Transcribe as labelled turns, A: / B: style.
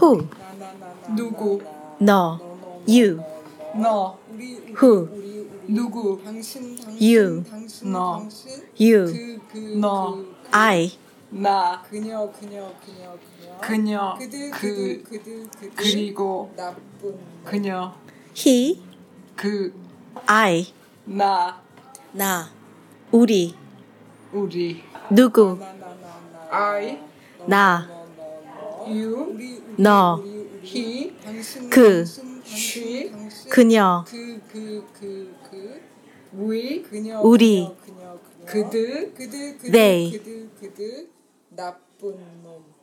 A: Who?
B: 누구?
A: 너. You.
B: 너.
A: Who?
B: 누구?
A: You.
B: 너.
A: You.
B: 너.
A: I.
B: 나.
C: 그녀
B: 그리고
C: 나쁜
B: 그녀
A: He. I.
B: 나
A: 우리. 누구.
B: I
A: 나.
B: you
A: 너.
B: he
A: she. 그녀.
B: we
A: 우리.
B: 그들
A: they.
C: 나쁜 놈